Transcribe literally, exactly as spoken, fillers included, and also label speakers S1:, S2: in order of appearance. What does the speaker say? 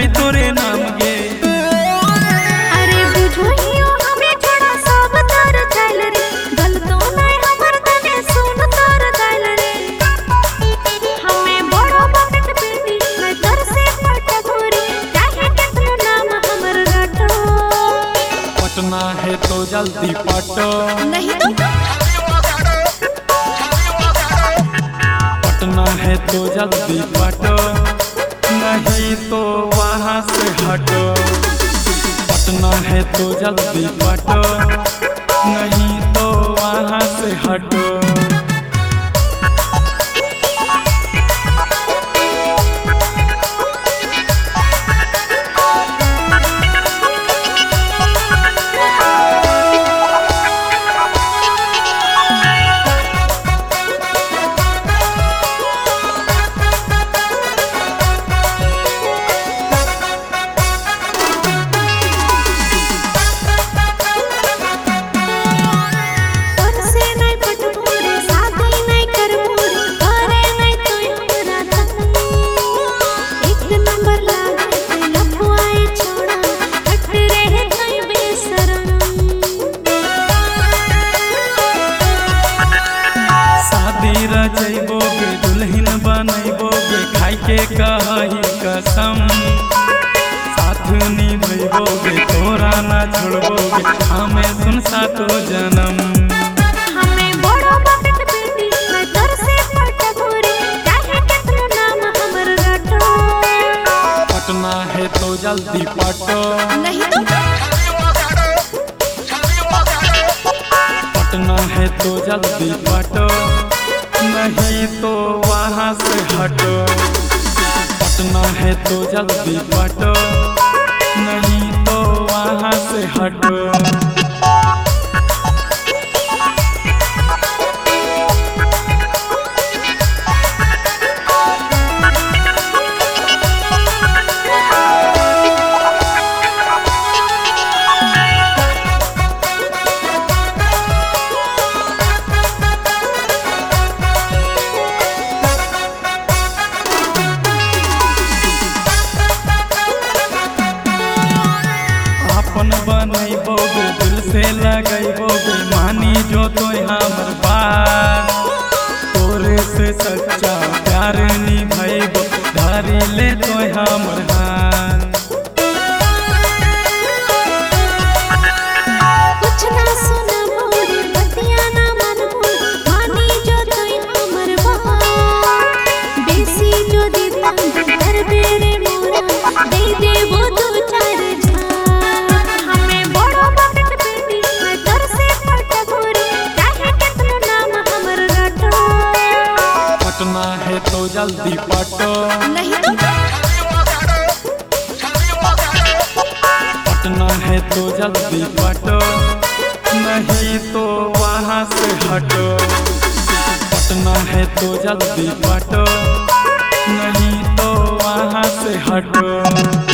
S1: है तोरे नाम गे।
S2: अरे बुझोहियो हमें थोड़ा सब तर चल रे, गलतो नहीं हमर तने सुन तर गल रे। हमें बड़ो बकट बेटी मैं तर से पट गोरी, चाहे कितनो नाम हमर रटो।
S1: पटना है तो जल्दी पटो,
S2: नहीं तो
S1: पटना है तो जल्दी पटो, नहीं तो वहाँ से हटो। पटना है तो जल्दी पटो, नहीं तो वहाँ से हटो। रचैबो गे दुल्हन बनैबो गे, खाई के कही कसम। साथ निभैबो गे तोरा ना छोड़बो गे, हमें सुन सातो जन्म।
S2: हमें बड़ो बकट बेटी मैं तर से पट गोरी, चाहे कितनो नाम हमर रटो।
S1: पटना है तो जल्दी पटो,
S2: नहीं तो
S1: पटना है तो जल्दी पटो, नहीं तो वहाँ से हटो। पटना है तो जल्दी पटो, नहीं तो वहाँ से हटो। बनैबो गे दिल से लगैबो गे, मानी जो तो हमर बात। तोरे से सच्चा प्यार निभैबो, धरी ले तो हमर हाथ।
S2: कुछ ना सुनबो रे बतिया ना मनबो, मानी जो तो हमर बात। बेसी जो दीदा कर बेरे मोरा, दे देबो दो चार
S1: पटना है तो जल्दी पटो,
S2: नहीं तो
S1: पटना है तो जल्दी पटो, नहीं तो वहाँ से हटो। पटना है तो जल्दी पटो, नहीं तो वहाँ से हटो।